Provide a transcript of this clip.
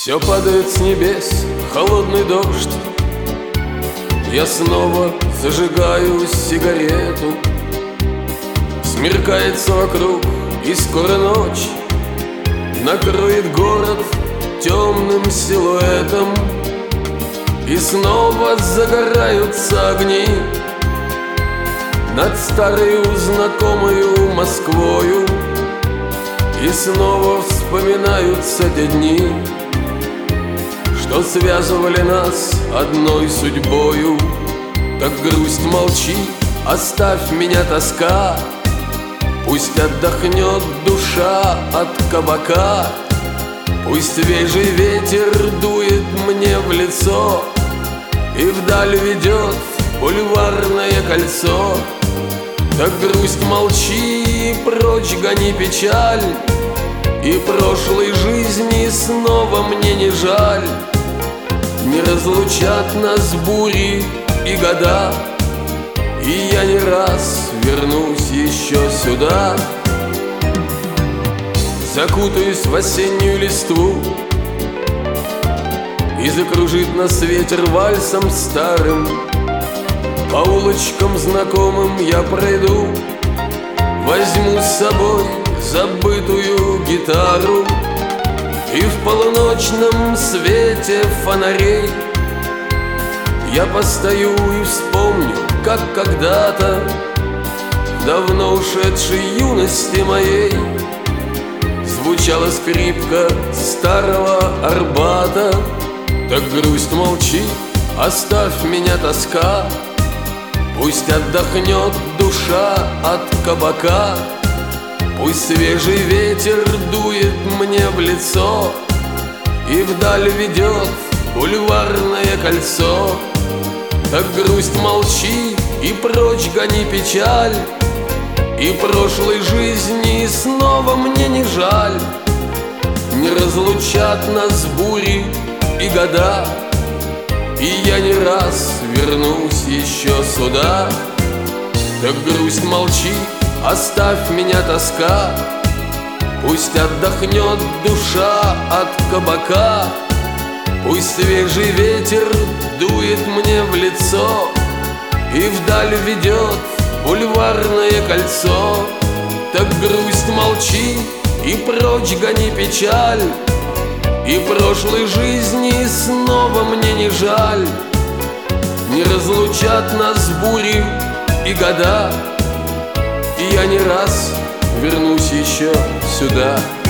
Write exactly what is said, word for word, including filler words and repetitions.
Все падает с небес, холодный дождь. Я снова зажигаю сигарету. Смеркается вокруг, и скоро ночь накроет город темным силуэтом. И снова загораются огни над старою знакомою Москвою. И снова вспоминаются те дни, что связывали нас одной судьбою. Так грусть молчи, оставь меня, тоска, пусть отдохнет душа от кабака. Пусть свежий ветер дует мне в лицо и вдаль ведет бульварное кольцо. Так грусть молчи и прочь гони печаль, и прошлой жизни снова мне не жаль. Не разлучат нас бури и года, и я не раз вернусь еще сюда. Закутаюсь в осеннюю листву, и закружит нас ветер вальсом старым. По улочкам знакомым я пройду, возьму с собой забытую гитару. И в полуночном свете фонарей я постою и вспомню, как когда-то в давно ушедшей юности моей звучала скрипка старого Арбата. Так грусть молчи, оставь меня, тоска, пусть отдохнет душа от кабака. Пусть свежий ветер дует мне в лицо и вдаль ведет бульварное кольцо. Так грусть молчи и прочь гони печаль, и прошлой жизни снова мне не жаль. Не разлучат нас бури и года, и я не раз вернусь еще сюда. Так грусть молчи, оставь меня, тоска, пусть отдохнет душа от кабака. Пусть свежий ветер дует мне в лицо и вдаль ведет бульварное кольцо. Так грусть молчи и прочь гони печаль, и прошлой жизни снова мне не жаль. Не разлучат нас бури и года, и я не раз вернусь еще сюда.